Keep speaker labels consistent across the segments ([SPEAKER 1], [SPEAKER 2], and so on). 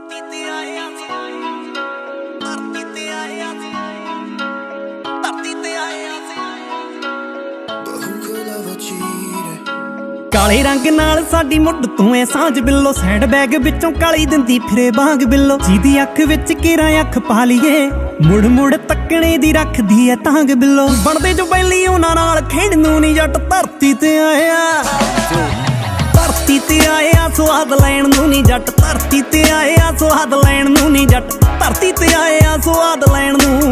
[SPEAKER 1] काले रंग नाल साडी मुड तू ऐ सांझ बिल्लो, सैंड बैग विचों काली दिंदी फिरे बांग बिल्लो। जिहदी अख विच केरा अख पा लीए, मुड़ मुड़ तकने दी रखदी ऐ तांग बिल्लो। बनदे जो बैली उन्हां नाल खेड नूं नी जट धरती ते आया, धरती ते आया स्वाद लैण नूं नी जट। धरती ते आया स्वाद लैण नूं नी जट, धरती ते आया स्वाद लैण नूं।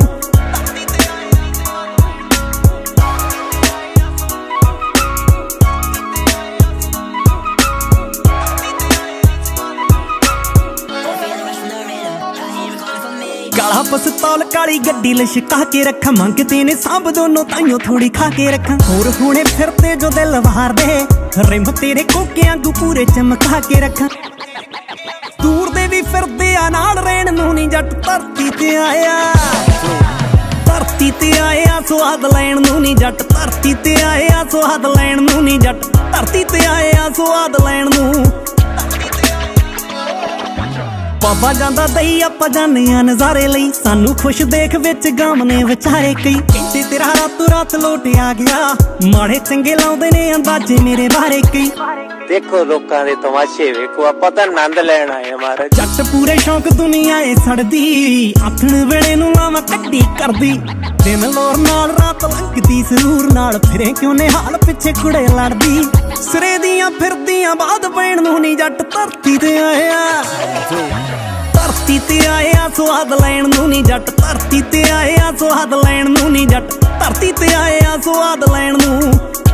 [SPEAKER 1] काला पस्तौल काली गड्डी लिशका के रखा, मंगते ने सांभ दोनों ताइयों थोड़ी खा के रखा। होर हुणे फिरते जो दिल वार दे, रिम तेरे कोके आंगू पूरे चमका के रखा। दूर दे भी फिरदे आ नाल रहण नूं नी जट, धरती ते आया, धरती ते आया स्वाद लैण नूं नी जट। धरती ते आया स्वाद लैण नूं नी जट, धरती ते आया स्वाद लैण नूं। बाबा जांदा दई आपां जाने आ नज़ारे लई, सानू खुश देख विच गम ने विचारे कई। कहते तेरा रातों रात लोट आ गया, माड़े चंगे लाउंदे ने अंदाजे मेरे बारे कई।
[SPEAKER 2] देखो लोकां दे तमाशे वेखो, आपां तां आनंद लैण आए महाराज।
[SPEAKER 1] जट पूरे शौक दुनिया ए सड़दी, आथण वेले नूं लावां कड्डी करदी। दिन लोर नाल रात लंघदी सरूर नाल, फिरे क्यों निहाल पिछे कुड़े लड़दी। सिरे दियां फिरदियां बाद पैण नूं नी जट, धरती ते आया, धरती ते आया स्वाद लैण नूं नी जट। धरती ते आया स्वाद लैण नूं नी जट, धरती ते आया स्वाद लैण नूं।